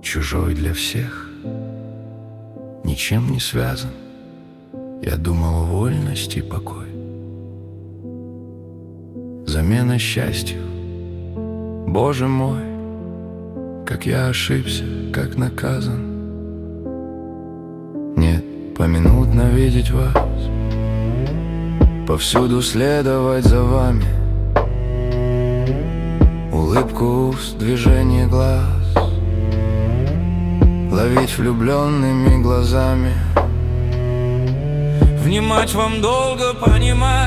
чужой для всех, ничем не связан. Я думал, вольность и покой, замена счастью. Боже мой, как я ошибся, как наказан. Нет, поминутно видеть вас, повсюду следовать за вами, улыбку уст, движение глаз, ловить влюбленными глазами, внимать вам долго, понимать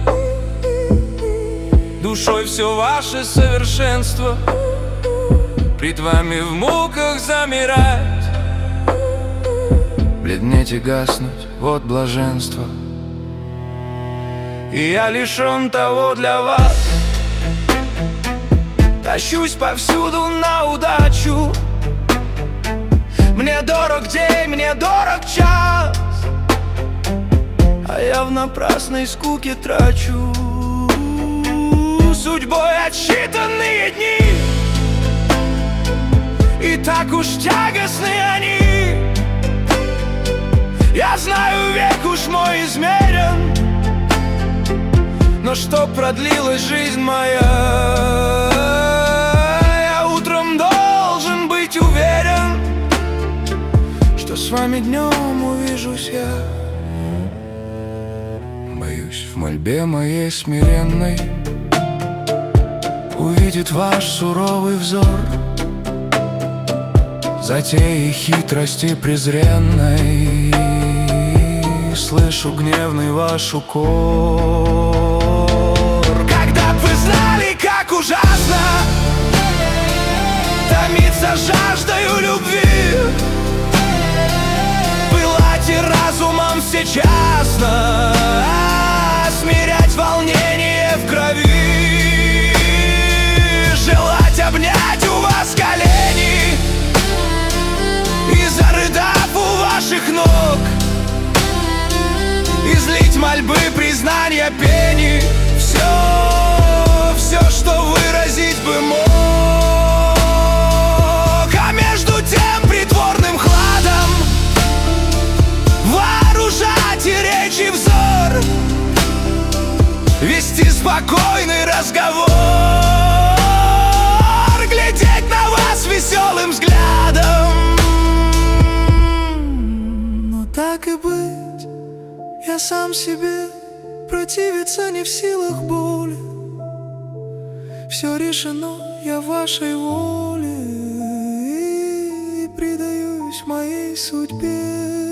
душой все ваше совершенство, пред вами в муках замирать, бледнеть и гаснуть, вот блаженство. И я лишен того для вас, тащусь повсюду на удачу. Мне дорог день, мне дорог час, а я в напрасной скуке трачу судьбой отсчитанные дни. И так уж тягостны они. Я знаю, век уж мой измерен, но чтоб продлилась жизнь моя, я утром должен быть уверен, что с вами днем увижусь я. Боюсь, в мольбе моей смиренной увидит ваш суровый взор, затеи хитрости презренной. Слышу гневный ваш укор. Когда б вы знали, как ужасно томиться жаждою любви, пылать и разумом всечасно, смирять волнение в крови, желать обнять у вас колени и, зарыдав у ваших ног, излить мольбы, признания, пени, все, что выразить бы мог. А между тем притворным хладом вооружать и речи взор, вести спокойный разговор, глядеть на вас веселым взглядом. Но так и быть, я сам себе противиться не в силах боли. Все решено, я вашей воле, и предаюсь моей судьбе.